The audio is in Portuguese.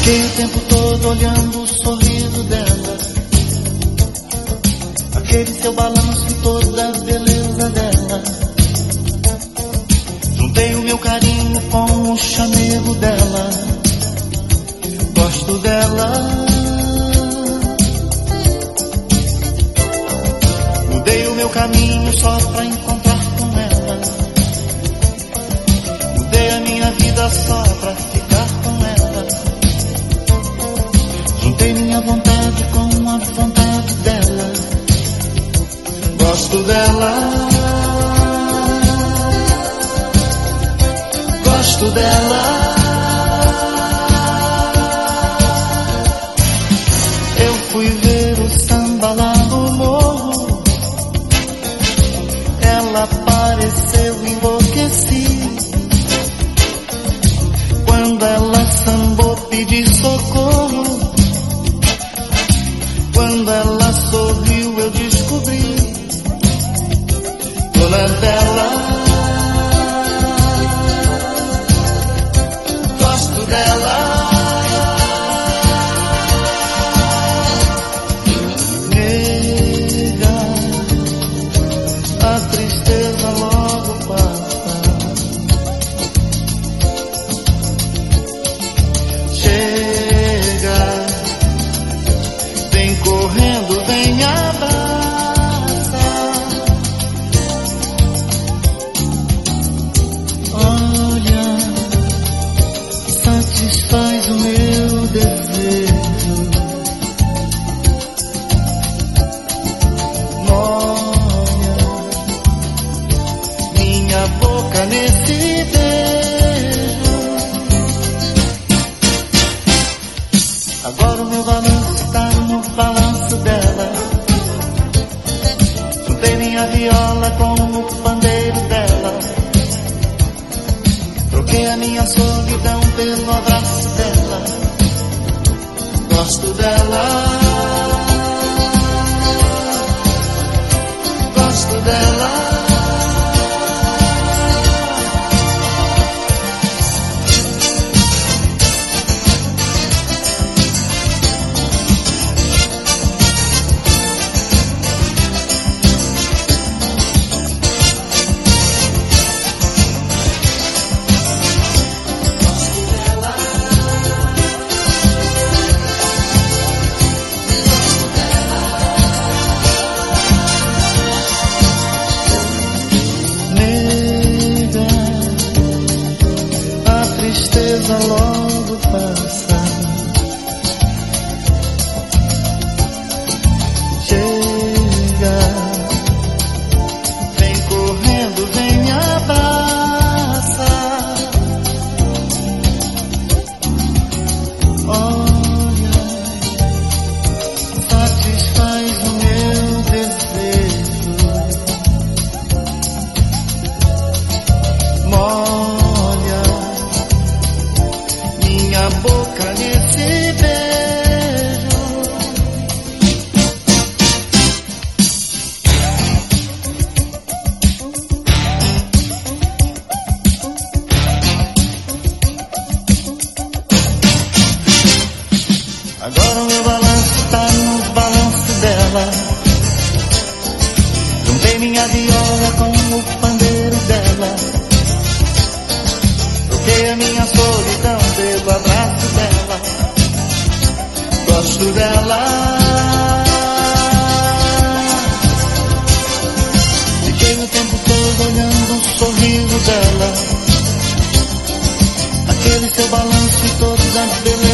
Fiquei o tempo todo olhando o sorriso dela, aquele seu balanço e toda a beleza dela. Juntei o meu carinho com o chamego dela, gosto dela. Mudei o meu caminho só pra encontrar com ela, mudei a minha vida só pra ficar com ela. Juntei minha vontade com a vontade dela, gosto dela, gosto dela. Eu fui ver o samba lá no morro, ela apareceu, enlouqueci. Quando ela sambou, pedi socorro. Quando ela sorriu, eu descobri dona dela. Gosto dela. Nega, a tristeza logo passa. Chega, vem correndo, vem abraça. Olha, satisfaz o meu desejo. Molha minha boca nesse beijo. Agora o meu balanço está no balanço dela. Juntei minha viola com o pandeiro dela, troquei a minha solidão pelo abraço dela, gosto dela, gosto dela. Tristeza logo passa. Chega, vem correndo, vem me abraça. Olha, satisfaz o meu desejo. Molha minha boca nesse beijo. Agora o meu balanço está no balanço dela. Juntei minha viola com o pandeiro dela, troquei a minha solidão pelo abraço dela, gosto dela. Fiquei o tempo todo olhando o sorriso dela, aquele seu balanço e toda a beleza